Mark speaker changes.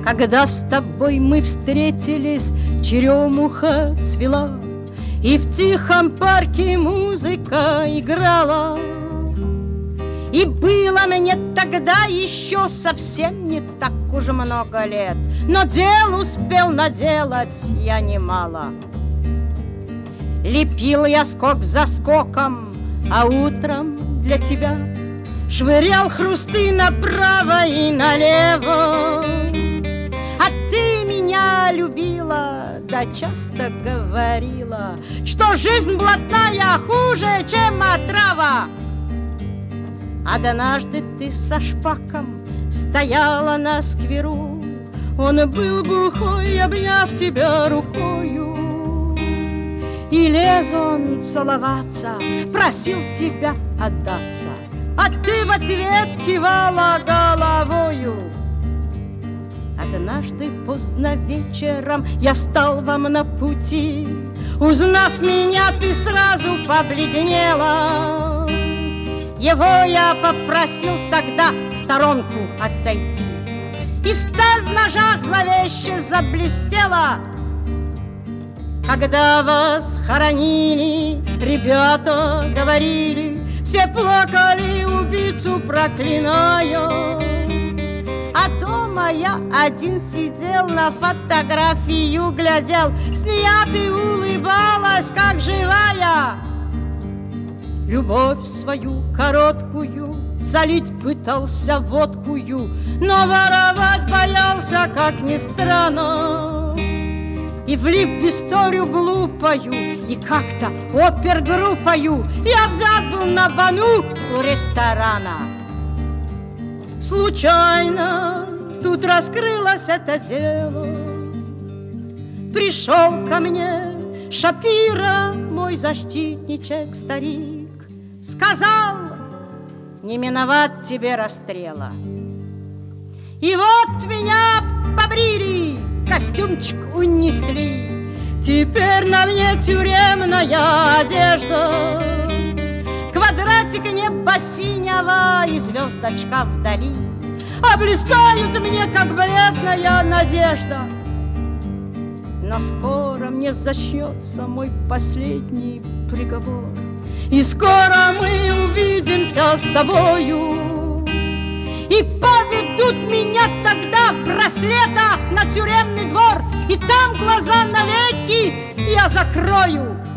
Speaker 1: Когда с тобой мы встретились, черемуха цвела, и в тихом парке музыка играла. И было мне тогда еще совсем не так уж много лет, но дел успел наделать я немало. Лепил я скок за скоком, а утром для тебя швырял хрусты направо и налево. А ты меня любила, да часто говорила, что жизнь блатная хуже, чем отрава. Однажды ты со шпаком стояла на скверу, он был бухой, обняв тебя рукою. И лез он целоваться, просил тебя отдаться, а ты в ответ кивала головою. Однажды поздно вечером я стал вам на пути, узнав меня, ты сразу побледнела. Его я попросил тогда в сторонку отойти, и сталь в ножах зловеще заблестела. Когда вас хоронили, ребята говорили, все плакали, убийцу проклиная. А дома я один сидел, на фотографию глядел, с нее ты улыбалась, как живая. Любовь свою короткую залить пытался водкую, но воровать боялся, как ни странно. И влип в историю глупою, и как-то опергруппою я взят был на бану у ресторана. Случайно тут раскрылось это дело. Пришел ко мне Шапира, мой защитничек старик, сказал, не миновать тебе расстрела. И вот меня побрили, костюмчик унесли, теперь на мне тюремная одежда. Квадратик неба синего и звездочка вдали облистают мне, как бледная надежда. Но скоро мне зачнется мой последний приговор, и скоро мы увидимся с тобою. И поведут меня тогда в браслетах на тюремный двор, и там глаза навеки я закрою.